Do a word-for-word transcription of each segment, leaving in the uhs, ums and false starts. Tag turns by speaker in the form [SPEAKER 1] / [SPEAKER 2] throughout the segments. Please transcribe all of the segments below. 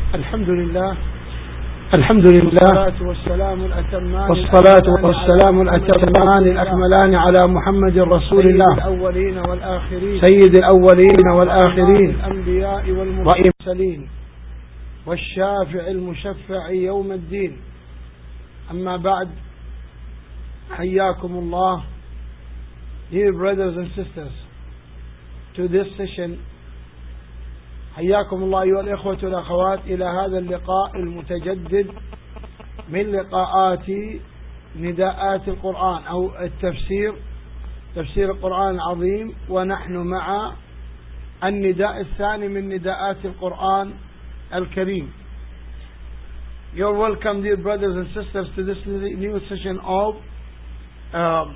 [SPEAKER 1] الحمد لله الحمد لله والسلام الأتمان والصلاة والسلام الأتمان الأكملان على محمد رسول الله الأولين والآخرين سيد الأولين والآخرين الأنبياء والمرسلين والشافع المشفع يوم الدين. أما بعد، حياكم الله, dear brothers and sisters, to this session. حياكم الله أيها الإخوة والأخوات إلى هذا اللقاء المتجدد من لقاءات نداءات القرآن أو التفسير، تفسير القرآن العظيم، ونحن مع النداء الثاني من نداءات القرآن الكريم. You're welcome, dear brothers and sisters, to this new session of um,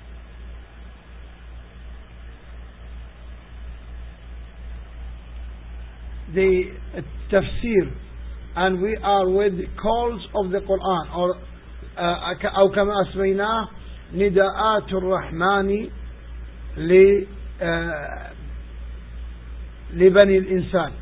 [SPEAKER 1] the tafsir, and we are with the calls of the Quran, or أو كما أسميناه نداءات الرحمن لبني الإنسان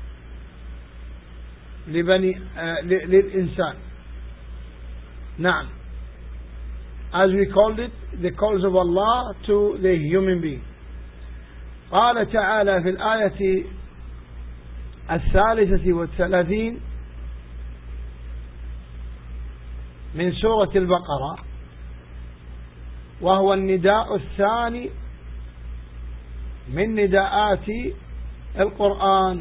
[SPEAKER 1] لبني للإنسان. نعم, as we called it, the calls of Allah to the human being. قال تعالى في الآية الثالثة والثلاثين من سورة البقرة، وهو النداء الثاني من نداءات القرآن.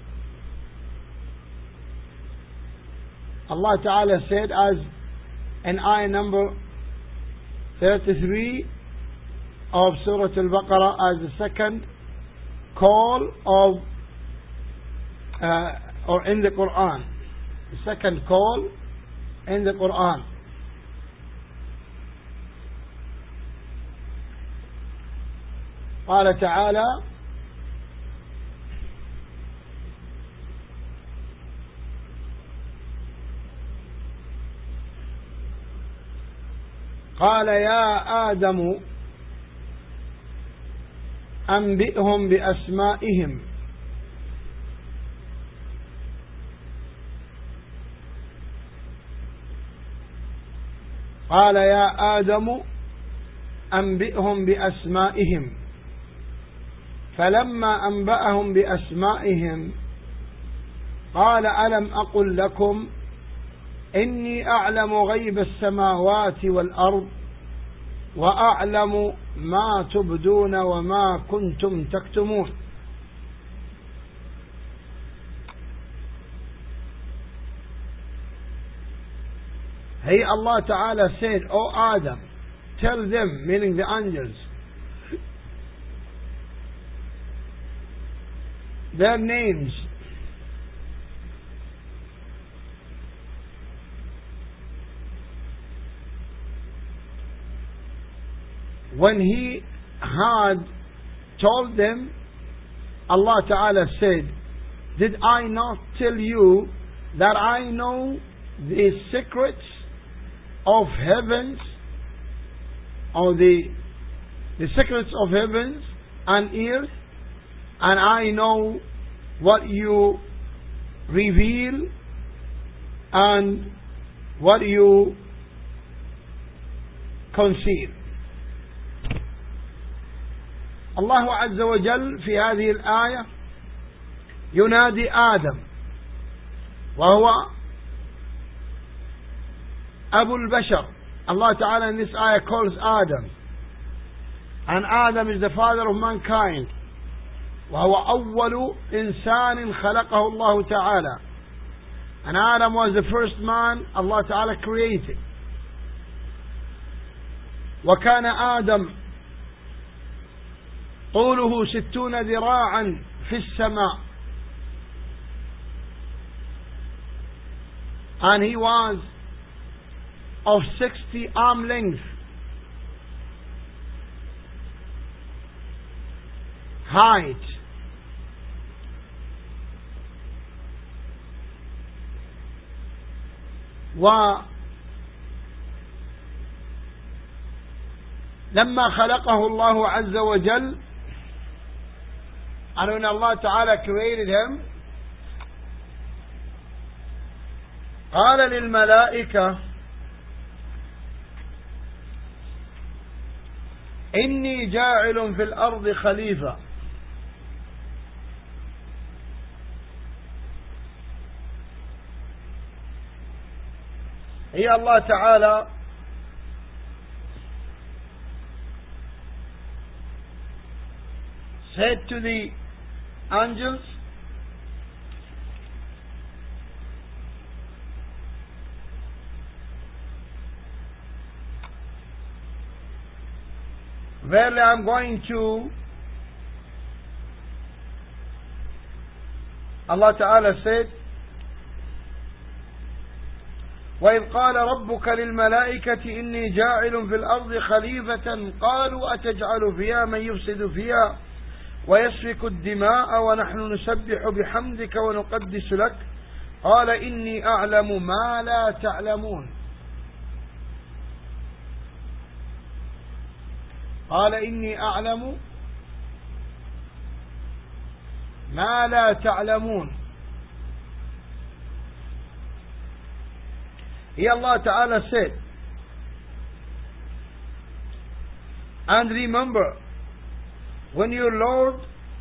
[SPEAKER 1] Allah Ta'ala said, as in ayah number thirty-three of Surah Al-Baqarah, as the second call of uh, or in the Quran, the second call in the Quran. قال تعالى: قال يا آدم أنبئهم بأسمائهم قال يا آدم أنبئهم بأسمائهم فلما أنبأهم بأسمائهم قال ألم أقل لكم إني أعلم غيب السماوات والأرض وأعلم ما تبدون وما كنتم تكتمون. Hey, Allah Ta'ala said, O Adam, tell them, meaning the angels, their names. When he had told them, Allah Ta'ala said, did I not tell you that I know the secrets of heavens, or the the secrets of heavens and earth, and I know what you reveal and what you conceal. الله عز وجل في هذه الآية ينادي آدم، وهو أبو البشر. Allah Ta'ala in this ayah calls Adam, and Adam is the father of mankind. وهو أول إنسان خلقه الله تعالى, and Adam was the first man Allah Ta'ala created. وكان آدم طوله ستون ذراعا في السماء, and he was of sixty arm length height. ولما خلقه الله عز وجل, and when Allah Ta'ala created him, قال للملائكة إني جاعل في الأرض خليفة. هي الله تعالى said to the angels, verily I am going to, Allah Ta'ala said, وَإِذْ قَالَ رَبُّكَ لِلْمَلَائِكَةِ إِنِّي جَاعِلٌ فِي الْأَرْضِ خَلِيفَةً قَالُوا أَتَجْعَلُ فِيهَا مَن يُفْسِدُ فِيهَا وَيَسْفِكُ الدِّمَاءَ وَنَحْنُ نُسَبِّحُ بِحَمْدِكَ وَنُقَدِّسُ لَكَ قَالَ إِنِّي أَعْلَمُ مَا لَا تَعْلَمُونَ. قال إني أعلم ما لا تعلمون. Here Allah Ta'ala said, and remember when your Lord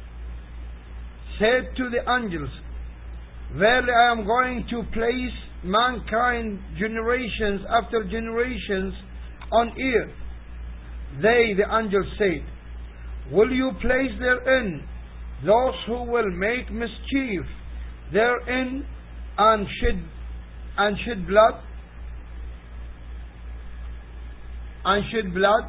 [SPEAKER 1] said to the angels, verily I am going to place mankind generations after generations on earth. They, the angels, said, will you place therein those who will make mischief therein and shed and shed blood and shed blood?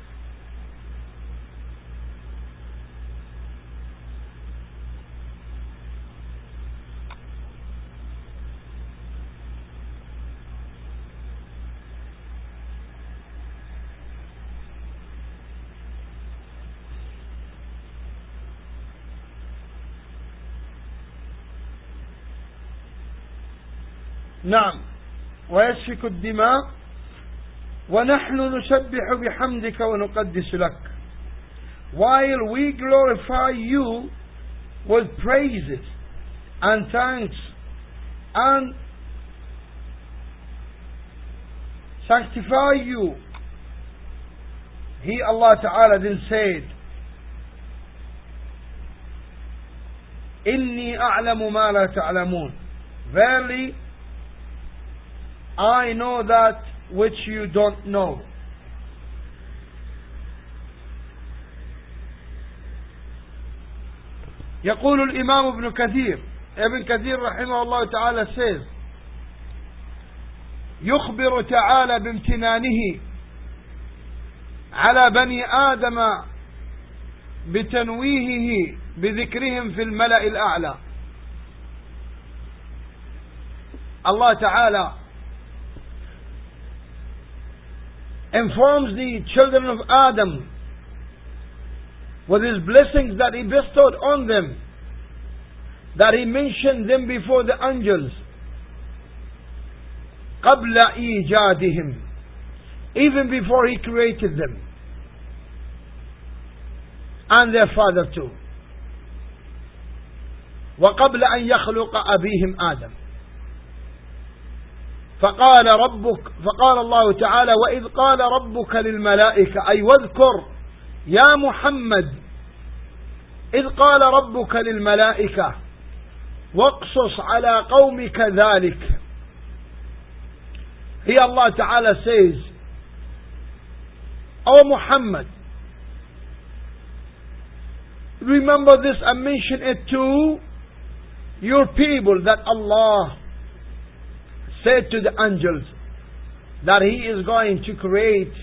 [SPEAKER 1] نعم ويسفك الدماء ونحن نسبح بحمدك ونقدس لك. While we glorify you with praises and thanks and sanctify you. He, Allah Ta'ala, then said, إِنِّي أَعْلَمُ مَا لَا تَعْلَمُونَ. Verily, I know that which you don't know. يقول الإمام ابن كثير ابن كثير رحمه الله تعالى says, يخبر تعالى بامتنانه على بني آدم بتنويهه بذكرهم في الملأ الأعلى. Allah Ta'ala informs the children of Adam with his blessings that he bestowed on them, that he mentioned them before the angels, قبل إيجادهم, even before he created them, and their father too. وقبل أن يخلق أبيهم آدم. فقال ربك فقال الله تعالى وإذ قال ربك للملائكة، أي واذكر يا محمد إذ قال ربك للملائكة واقصص على قومك ذلك. Here Allah Ta'ala says, O Muhammad, remember this and mention it to your people, that Allah said to the angels that He is going to create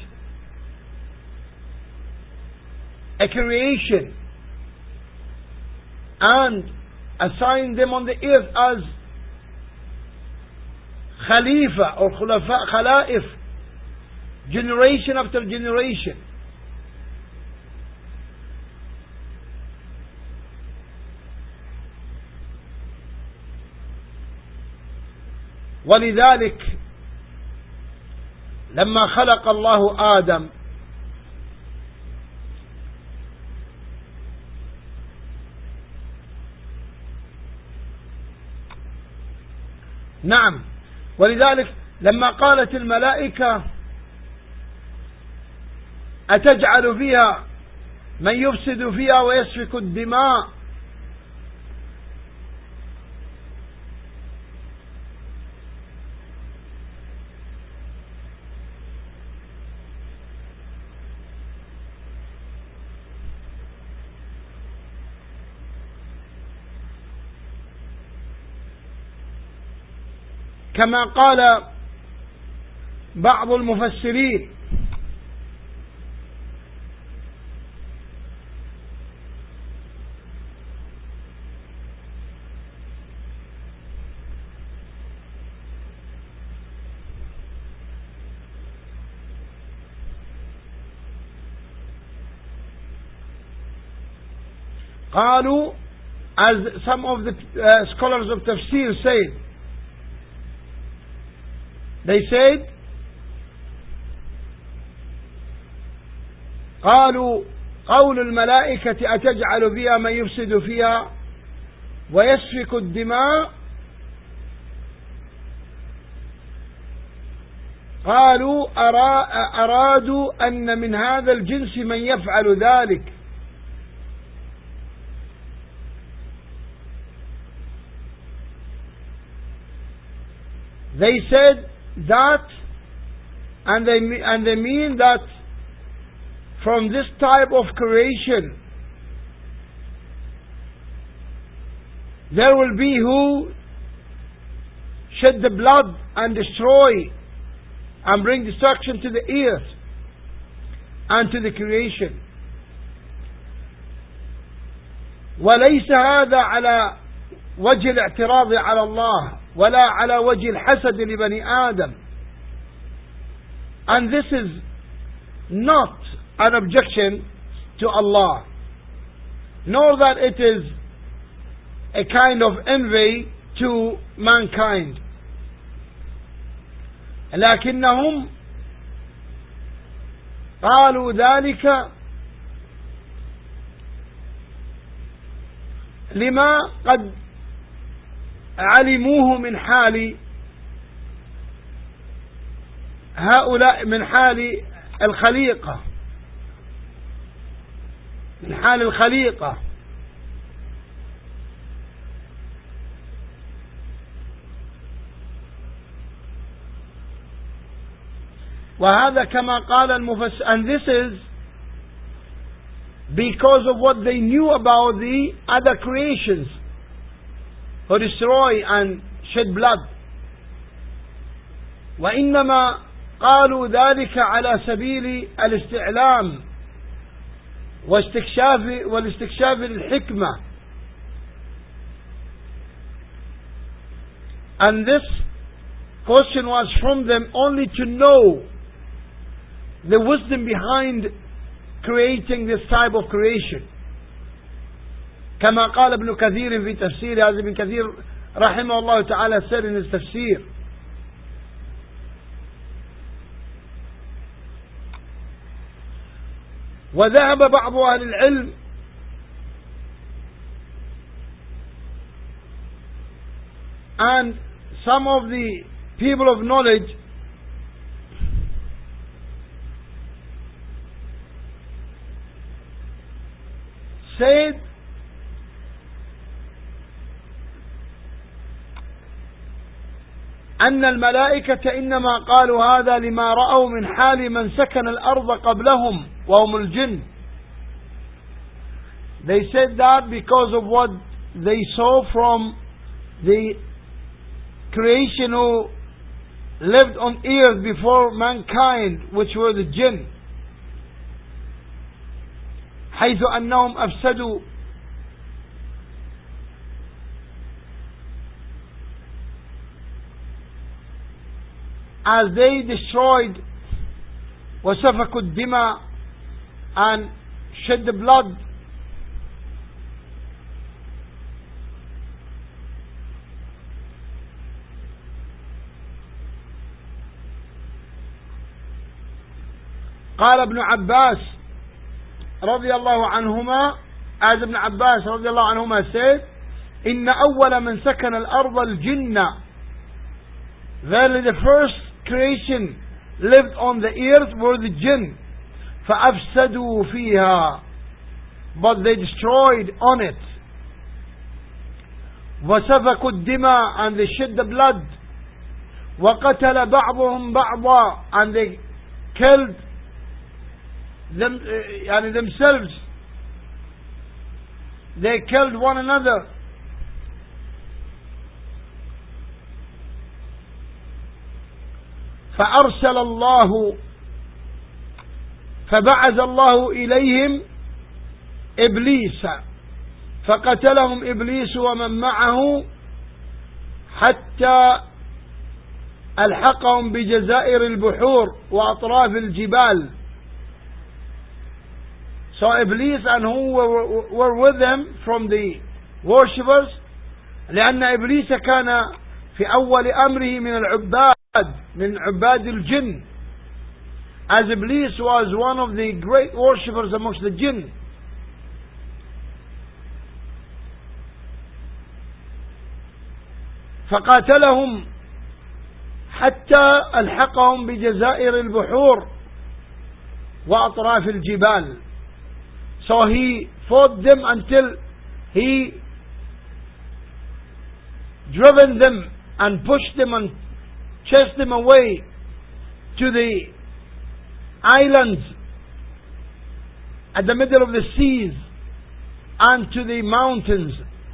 [SPEAKER 1] a creation and assign them on the earth as Khalifa or Khulafa, Khalaif, generation after generation. ولذلك لما خلق الله آدم نعم ولذلك لما قالت الملائكة أتجعل فيها من يفسد فيها ويسفك الدماء كما قال بعض المفسرين قالوا, as some of the uh, scholars of tafsir said, they said قالوا قول الملائكة أتجعل فيها من يفسد فيها ويسفك الدماء قالوا أرادوا أن من هذا الجنس من يفعل ذلك. They said that, and they and they mean that from this type of creation there will be who shed the blood and destroy and bring destruction to the earth and to the creation. وليس هذا على وجه الاعتراض على الله ولا على وجه الحسد لبني آدم. And this is not an objection to Allah, nor that it is a kind of envy to mankind. لكنهم قالوا ذلك لما قد علموه من حال هؤلاء، من حال الخليقة، من حال الخليقة. وهذا كما قال المفسر, and this is because of what they knew about the other creations who destroy and shed blood. وإنما قالوا ذلك على سبيل الاستعلام واستكشاف والاستكشاف الحكمة. And this question was from them only to know the wisdom behind creating this type of creation. كما قال ابن كثير في تفسير، هذا ابن كثير رحمه الله تعالى said in his تفسير: وذهب بعض أهل العلم and some of the people of knowledge said أن الملائكة إنما قالوا هذا لما رأوا من حال من سكن الأرض قبلهم وهم الجن. They said that because of what they saw from the creation who lived on earth before mankind, which were the jinn. حيث أنهم أفسدوا as they destroyed وسفكوا الدماء and shed the blood. قال ابن عباس رضي الله عنهما, as ابن عباس رضي الله عنهما said: إن أول من سكن الأرض الجن Verily the first creation lived on the earth were the jinn. فَأَفْسَدُوا فِيهَا, but they destroyed on it. وَسَفَكُوا الدِّمَاء, and they shed the blood. وَقَتَلَ بَعْضُهُمْ بَعْضًا, and they killed them, uh, يعني themselves. They killed one another. فأرسل الله فبعث الله إليهم إبليس فقتلهم إبليس ومن معه حتى ألحقهم بجزائر البحور وأطراف الجبال. So Iblis and who were, were with them from the worshippers, لأن إبليس كان في أول أمره من العباد من عباد الجن, as Iblis was one of the great worshippers amongst the jinn. فقاتلهم حتى ألحقهم بجزائر البحور وأطراف الجبال. So he fought them until he driven them and pushed them and chased them away to the islands at the middle of the seas and to the mountains.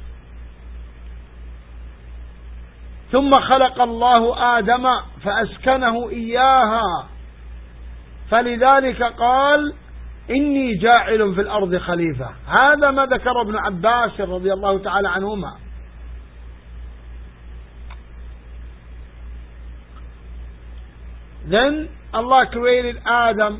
[SPEAKER 1] ثم خلق الله آدم فأسكنه إياها فلذلك قال إني جاعل في الأرض خليفة. هذا ما ذكر ابن عباس رضي الله تعالى عنهما. Then Allah created Adam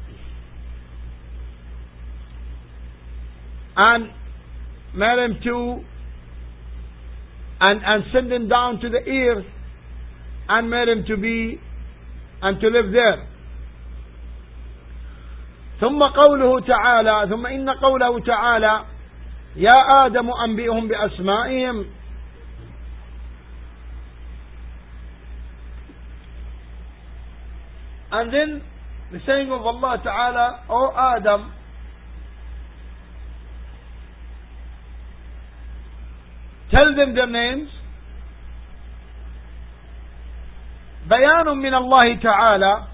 [SPEAKER 1] and made him to and, and sent him down to the earth and made him to be and to live there. ثم قوله تعالى ثم إن قوله تعالى يا آدم أنبئهم بأسمائهم. And then the saying of Allah Ta'ala, O Adam, tell them their names. بيان من الله تعالى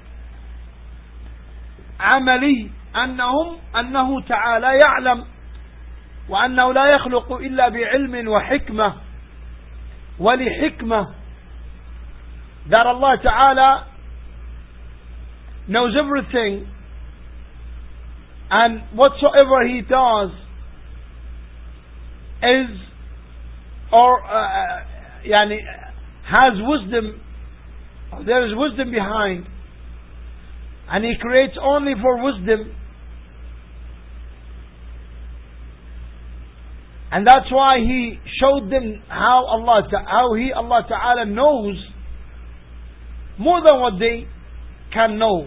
[SPEAKER 1] عملي أنهم أنه تعالى يعلم وأنه لا يخلق إلا بعلم وحكمة ولحكمة. That Allah Ta'ala knows everything, and whatsoever He does is or uh, يعني has wisdom. There is wisdom behind, and He creates only for wisdom, and that's why He showed them how Allah how He Allah Ta'ala knows more than what they can know.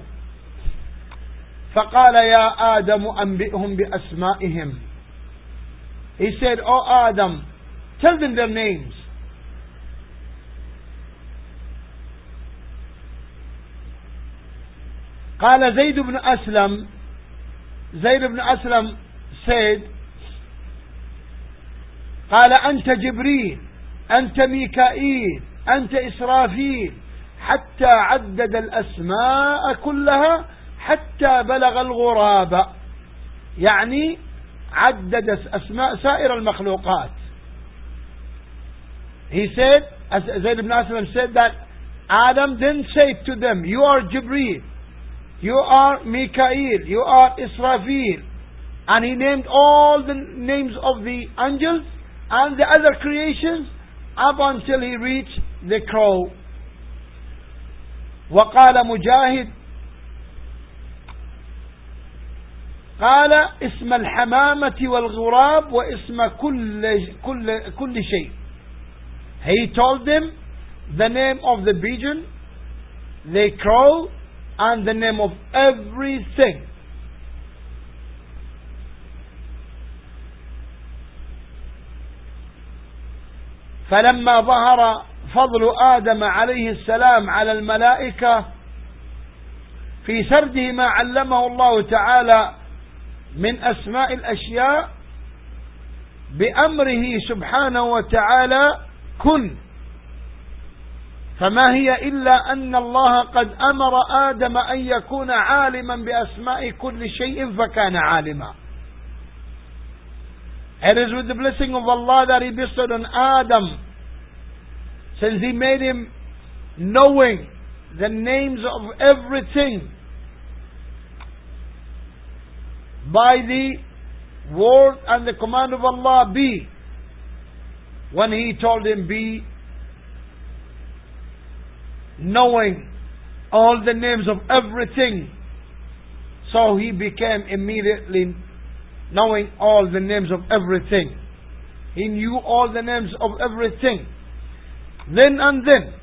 [SPEAKER 1] فقال يا آدم أنبئهم بأسمائهم. He said, O Adam, tell them their names. قال زيد بن أسلم زيد بن أسلم said قال أنت جبريل أنت ميكائيل أنت إسرافيل حتى عدد الأسماء كلها حتى بلغ الغراب. يعني عدد أسماء سائر المخلوقات. He said, as Zayd ibn Aslam said, that Adam didn't say to them, you are Jibreel, you are Mikael, you are Israfil, and he named all the names of the angels and the other creations up until he reached the crow. وقال مجاهد قال اسم الحمامة والغراب واسم كل كل كل شيء. He told them the name of the pigeon, the crow, and the name of everything. فلما ظهر فضل آدم عليه السلام على الملائكة في سرده ما علمه الله تعالى من أسماء الأشياء بأمره سبحانه وتعالى كن، فما هي إلا أن الله قد أمر آدم أن يكون عالما بأسماء كل شيء فكان عالما. It is with the blessing of Allah that He bestowed on Adam, since He made him knowing the names of everything by the word and the command of Allah, be, when He told him be, knowing all the names of everything, so he became immediately knowing all the names of everything. He knew all the names of everything then and then.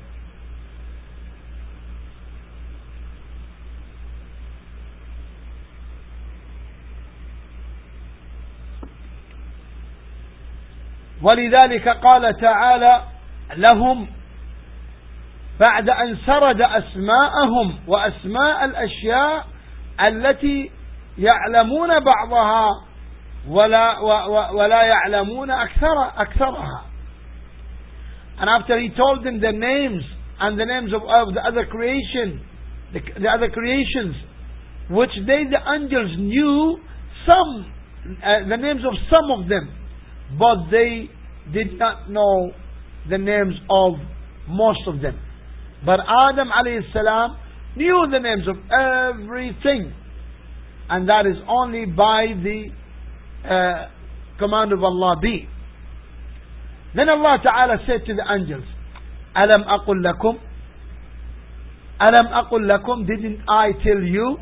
[SPEAKER 1] ولذلك قال تعالى لهم بعد أن سرد أسماءهم وأسماء الأشياء التي يعلمون بعضها ولا ولا يعلمون أكثر أكثرها. And after he told them the names and the names of, of the other creation, the, the other creations, which they, the angels, knew some, uh, the names of some of them, but they did not know the names of most of them. But Adam alayhi salam knew the names of everything, and that is only by the uh, command of Allah be. Then Allah Ta'ala said to the angels, Alam aqul lakum, Alam aqul lakum, didn't I tell you?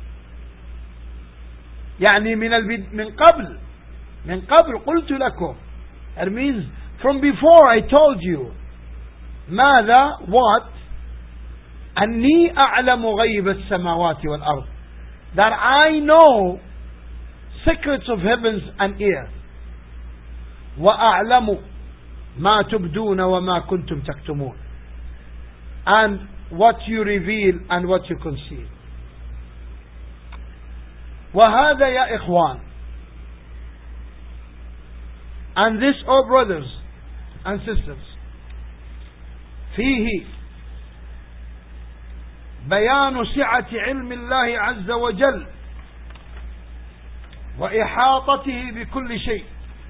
[SPEAKER 1] يعني من البد من قبل من قبل قلت لكم. It means from before I told you. ماذا? What? أني أعلم غيب السماوات والأرض, that I know secrets of heavens and earth. وأعلم ما تبدون وما كنتم تكتمون, and what you reveal and what you conceal. وهذا يا إخوان, and this, oh brothers and sisters, فيه بيان سعة علم الله عز وجل وإحاطته بكل شيء.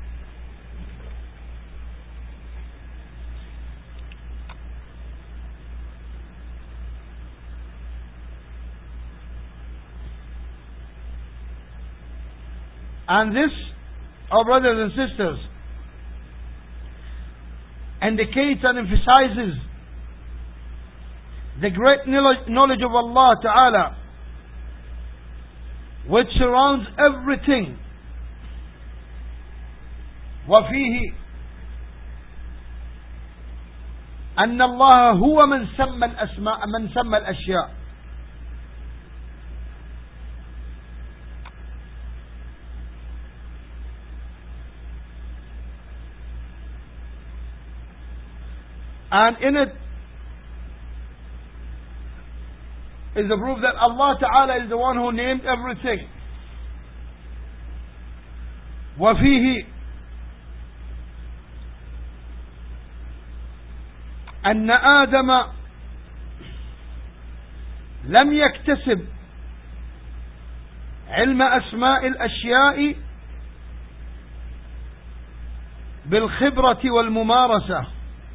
[SPEAKER 1] And this, our brothers and sisters, indicates and emphasizes the great knowledge of Allah Ta'ala, which surrounds everything. وفيه أن الله هو من سمى الأسماء من سمى الأشياء. And in it is the proof that Allah Ta'ala is the one who named everything. وفيه أن آدم لم يكتسب علم أسماء الأشياء بالخبرة والممارسة.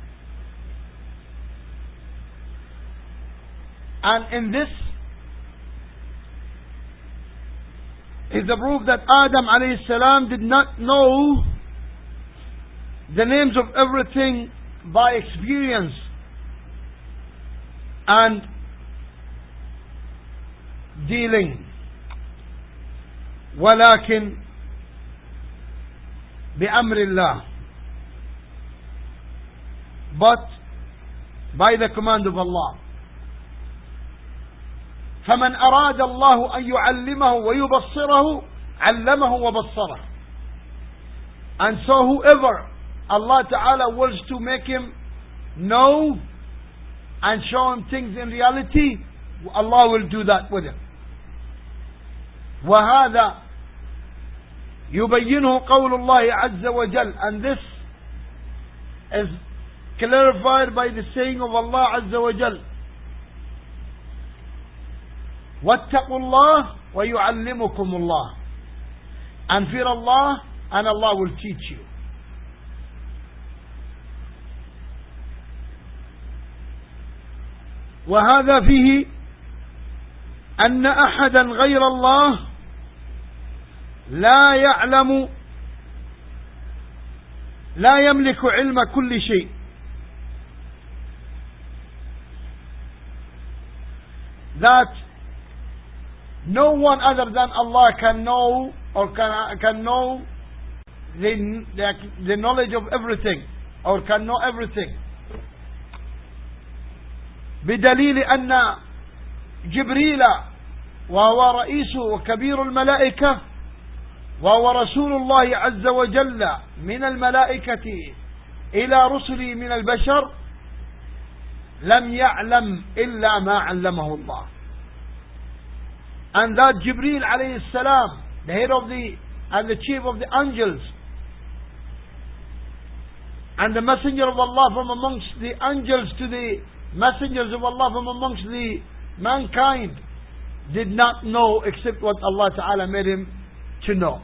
[SPEAKER 1] And in this is the proof that Adam alayhi salam did not know the names of everything by experience and dealing, ولكن بأمر الله, but by the command of Allah. فمن أراد الله أن يعلمه ويبصره علمه وبصره. And so whoever Allah Ta'ala wills to make him know and show him things in reality, Allah will do that with him. وهذا يبينه قول الله عز وجل, and this is clarified by the saying of Allah عز وجل, واتقوا الله ويعلمكم الله, and fear Allah and Allah will teach you. وهذا فيه أن أحدا غير الله لا يعلم لا يملك علم كل شيء, that no one other than Allah can know or can, can know the, the, the knowledge of everything, or can know everything. بدليل أن جبريل وهو رئيس وكبير الملائكة وهو رسول الله عز وجل من الملائكة إلى رسله من البشر لم يعلم إلا ما علمه الله. And that Jibreel alayhi salam, the head of the and the chief of the angels and the messenger of Allah from amongst the angels to the messengers of Allah from amongst the mankind, did not know except what Allah Ta'ala made him to know.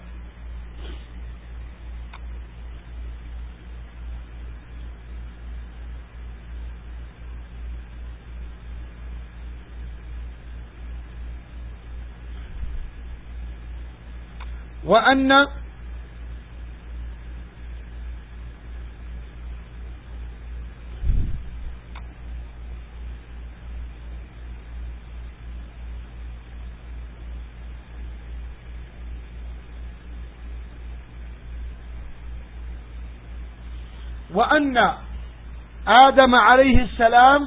[SPEAKER 1] وأن وأن آدم عليه السلام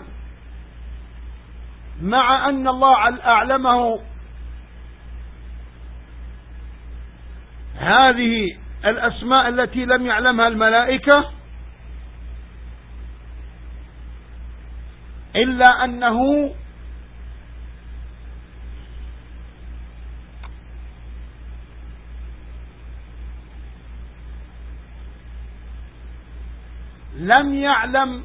[SPEAKER 1] مع أن الله أعلمه هذه الأسماء التي لم يعلمها الملائكة، إلا أنه لم يعلم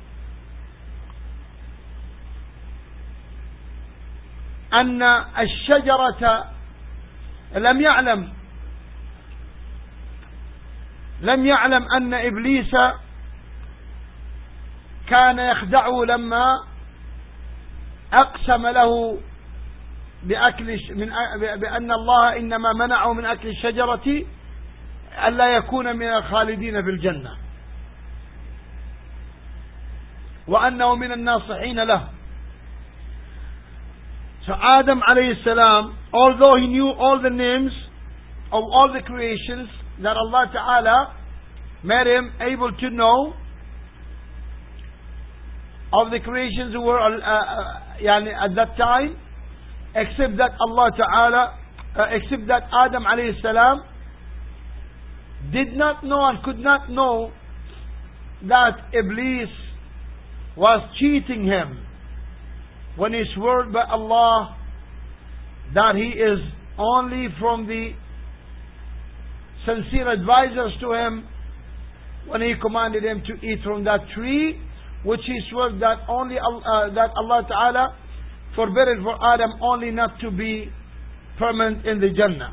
[SPEAKER 1] أن الشجرة لم يعلم لم يعلم أن إبليس كان يخدعه لما أقسم له بأكل من بأن الله إنما منعه من أكل الشجرة ألا يكون من الخالدين في الجنة، وأنه من الناصحين له. So Adam alayhi salam, although he knew all the names of all the creations that Allah Ta'ala made him able to know of the creations who were uh, uh, yani at that time, except that Allah Ta'ala, uh, except that Adam alayhi salam did not know and could not know that Iblis was cheating him when he swore by Allah that he is only from the sincere advisors to him when he commanded him to eat from that tree, which he swore that only uh, that Allah Ta'ala forbidden for Adam only not to be permanent in the Jannah.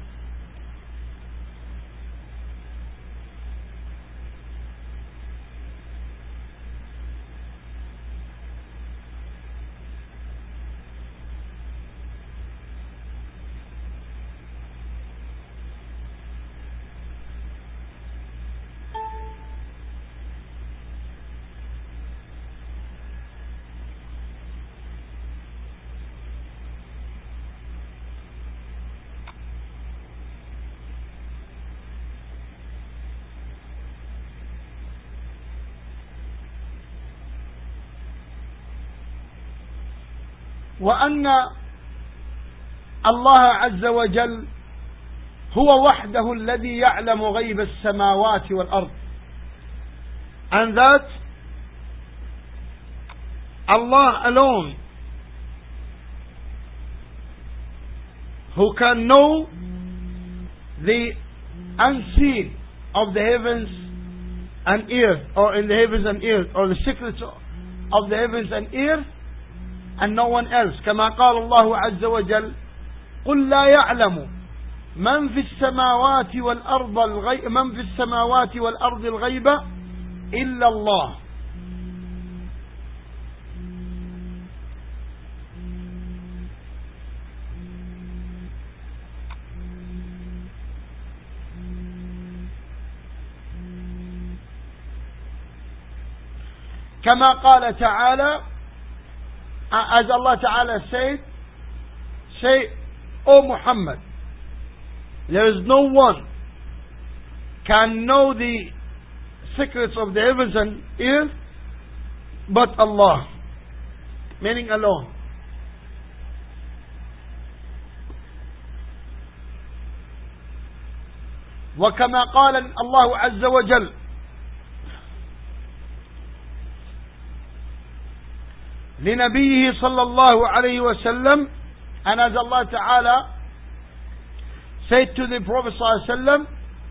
[SPEAKER 1] وأن الله عز وجل هو وحده الذي يعلم غيب السماوات والأرض, and that Allah alone who can know the unseen of the heavens and earth, or in the heavens and earth, or the secrets of the heavens and earth, and no one else. كما قال الله عز وجل قل لا يعلم من في السماوات والأرض الغيب من في السماوات والأرض الغيب إلا الله. كما قال تعالى, as Allah Ta'ala said, say, O Muhammad, there is no one can know the secrets of the heavens and earth but Allah, meaning alone. وكما قال الله عز وجل لنبيه صلى الله عليه وسلم, and as Allah Ta'ala said to the Prophet صلى الله عليه وسلم,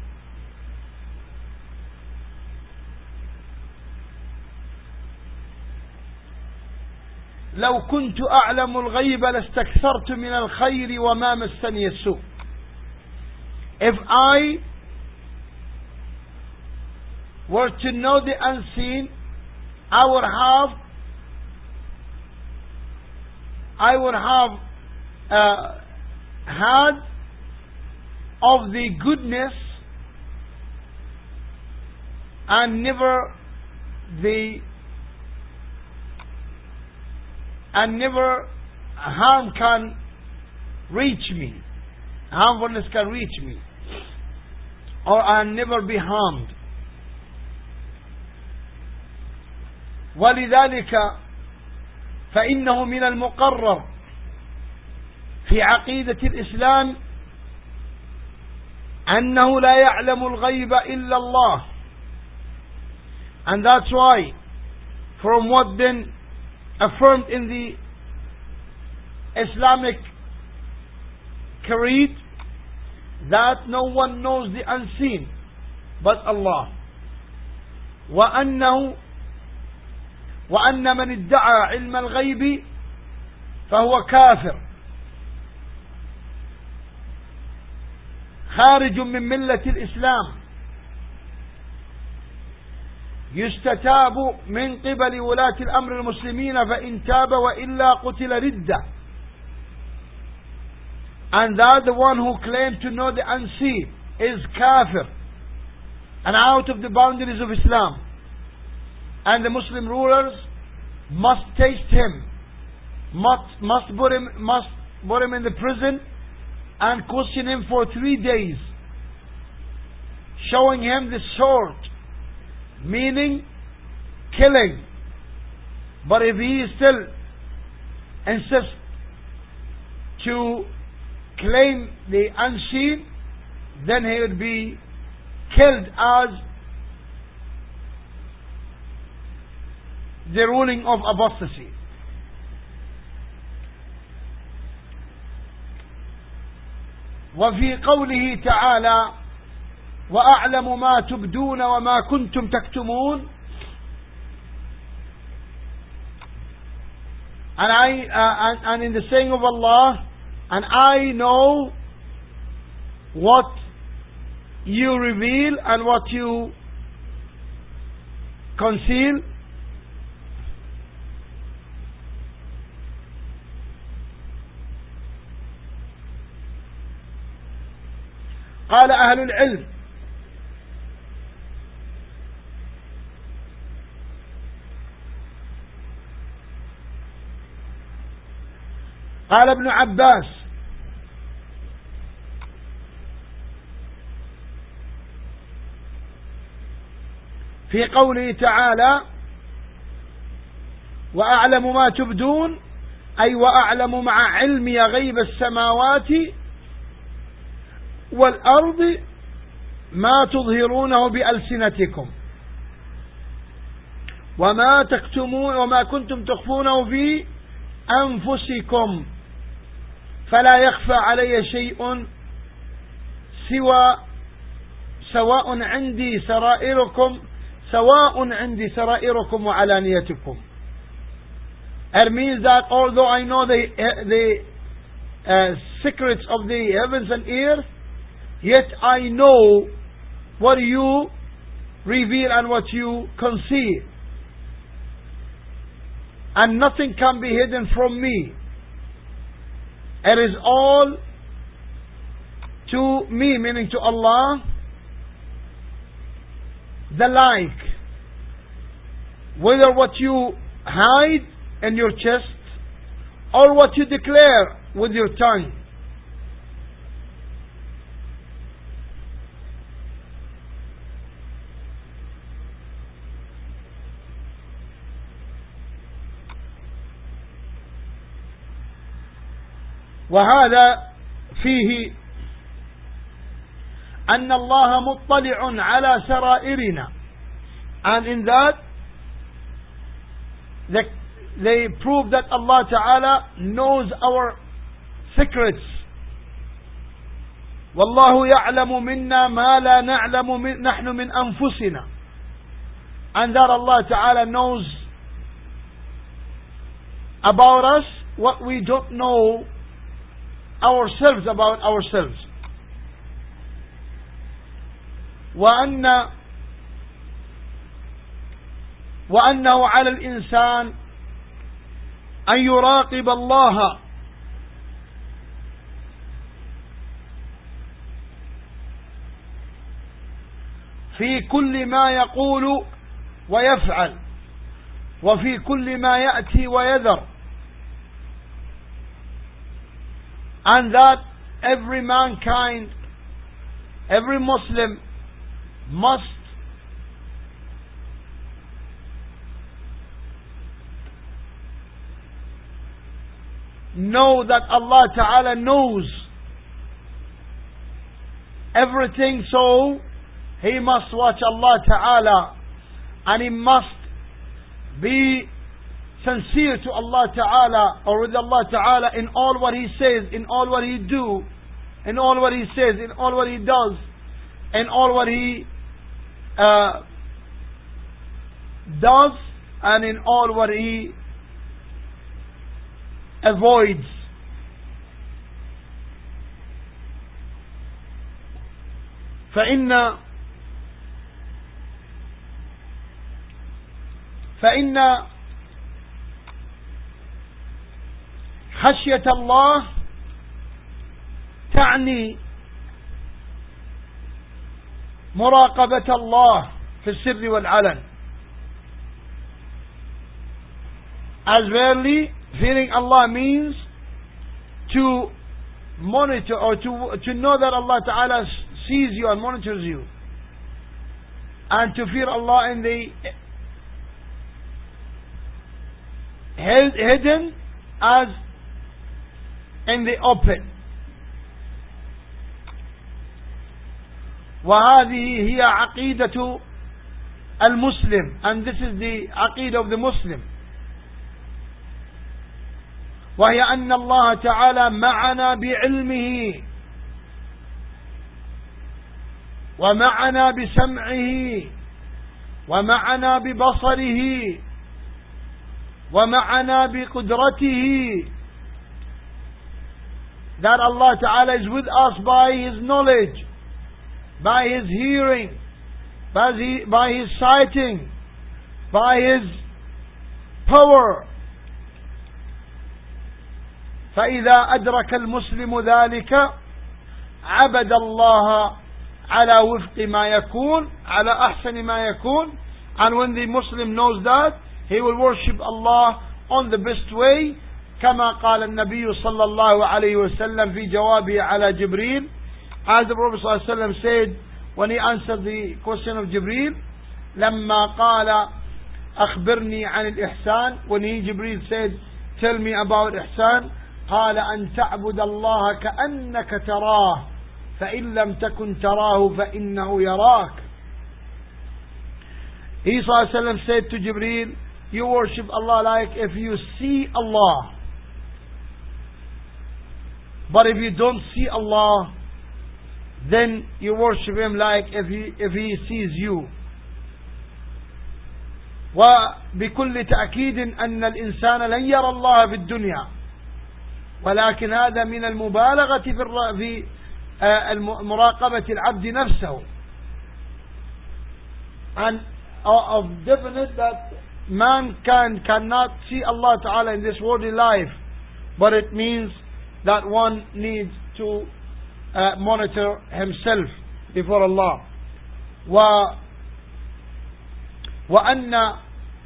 [SPEAKER 1] لو كنت أعلم الغيب لاستكثرت من الخير وما مسني السوء. If I were to know the unseen, I would have I would have uh, had of the goodness and never the and never harm can reach me, harmfulness can reach me, or I'll never be harmed. ولذلك فإنه من المقرر في عقيدة الإسلام أنه لا يعلم الغيب إلا الله. And that's why, from what been affirmed in the Islamic creed, that no one knows the unseen but Allah. وأنه وأن من ادعى علم الغيب فهو كافر خارج من ملة الإسلام يستتاب من قبل ولاة الأمر المسلمين فإن تاب وإلا قتل ردة. And that the one who claimed to know the unseen is kafir and out of the boundaries of Islam. And the Muslim rulers must taste him, must must put him must put him in the prison and question him for three days, showing him the sword, meaning killing. But if he still insists to claim the unseen, then he would be killed as the ruling of apostasy. وفي قوله تعالى وأعلم ما تبدون وما كنتم تكتمون, and I uh, and, and in the saying of Allah, and I know what you reveal and what you conceal. قال أهل العلم قال ابن عباس في قوله تعالى وأعلم ما تبدون أي وأعلم مع علمي غيب السماوات والأرض ما تظهرونه بألسنتكم وما تكتمون وما كنتم تخفونه في أنفسكم فلا يخفى علي شيء سوى سواء عندي سرائركم سواء عندي سرائركم وعلانيتكم. It means that although I know the the uh, secrets of the heavens and earth, yet I know what you reveal and what you conceal, and nothing can be hidden from me. It is all to me, meaning to Allah, the like, whether what you hide in your chest or what you declare with your tongue. وهذا فيه أن الله مطلع على سرائرنا, and in that they, they prove that Allah Ta'ala knows our secrets. والله يعلم منا ما لا نعلم من نحن من أنفسنا, and that Allah Ta'ala knows about us what we don't know ourselves about ourselves. وأن وأنه على الإنسان أن يراقب الله في كل ما يقول ويفعل وفي كل ما يأتي ويذر, and that every mankind, every Muslim must know that Allah Ta'ala knows everything, so he must watch Allah Ta'ala, and he must be sincere to Allah Ta'ala, or with Allah Ta'ala, in all what he says, in all what he do, in all what he says, in all what he does, in all what he uh, does, and in all what he avoids. فإن فإن خشية الله تعني مراقبة الله في السر والعلن, as verily fearing Allah means to monitor, or to to know that Allah Ta'ala sees you and monitors you, and to fear Allah in the hidden as in the open. وهذه هي عقيدة المسلم, and this is the عقيدة of the Muslim. وهي أن الله تعالى معنا بعلمه ومعنا بسمعه ومعنا ببصره ومعنا بقدرته, that Allah Ta'ala is with us by His knowledge, by His hearing, by His, by His sighting, by His power. فإذا أدرك المسلم ذلك عبد الله على وفق ما يكون على أحسن ما يكون, and when the Muslim knows that, he will worship Allah on the best way, كما قال النبي صلى الله عليه وسلم في جوابه على جبريل, as the Prophet صلى الله عليه وسلم said when he answered the question of Jibreel, لما قال أخبرني عن الإحسان, when he Jibreel said tell me about إحسان, قال أن تعبد الله كأنك تراه فإن لم تكن تراه فإنه يراك. He sallallahu alaihi wasallam said to Jibreel, you worship Allah like if you see Allah. But if you don't see Allah, then you worship Him like if He, if he sees you. وبكل تأكيد أن الإنسان لن يرى الله في الدنيا، ولكن هذا من المبالغة في مراقبة العبد نفسه. And of definite that mankind cannot see Allah Ta'ala in this worldly life, but it means that one needs to uh, monitor himself before Allah. و وأن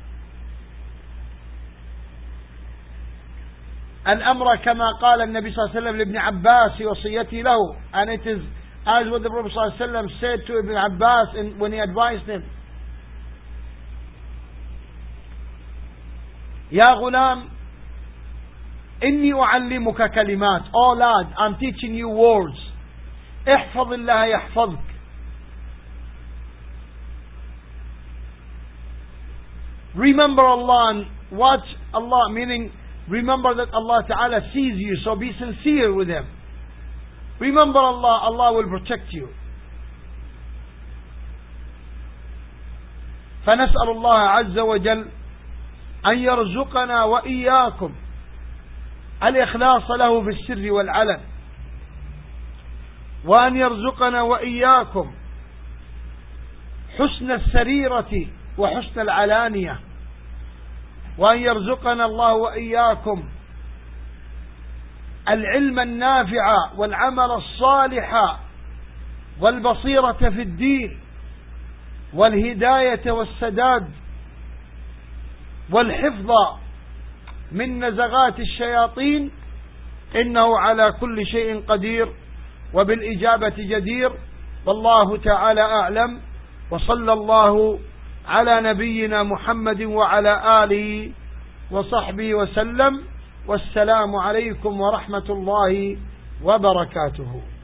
[SPEAKER 1] الأمر كما قال النبي صلى الله عليه وسلم لابن عباس في وصيته له, and it is as what the Prophet صلى الله عليه وسلم said to Ibn Abbas in, when he advised him, يا غلام إني أعلمك كلمات. Oh lad, I'm teaching you words. احفظ الله يحفظك. Remember Allah and watch Allah, meaning remember that Allah Ta'ala sees you, so be sincere with Him. Remember Allah, Allah will protect you. فنسأل الله عز وجل أن يرزقنا وإياكم الإخلاص له في السر والعلن، وأن يرزقنا وإياكم حسن السريرة وحسن العلانية، وأن يرزقنا الله وإياكم العلم النافع والعمل الصالح والبصيرة في الدين والهداية والسداد والحفظ من نزغات الشياطين، إنه على كل شيء قدير وبالإجابة جدير. والله تعالى أعلم، وصلى الله على نبينا محمد وعلى آله وصحبه وسلم، والسلام عليكم ورحمة الله وبركاته.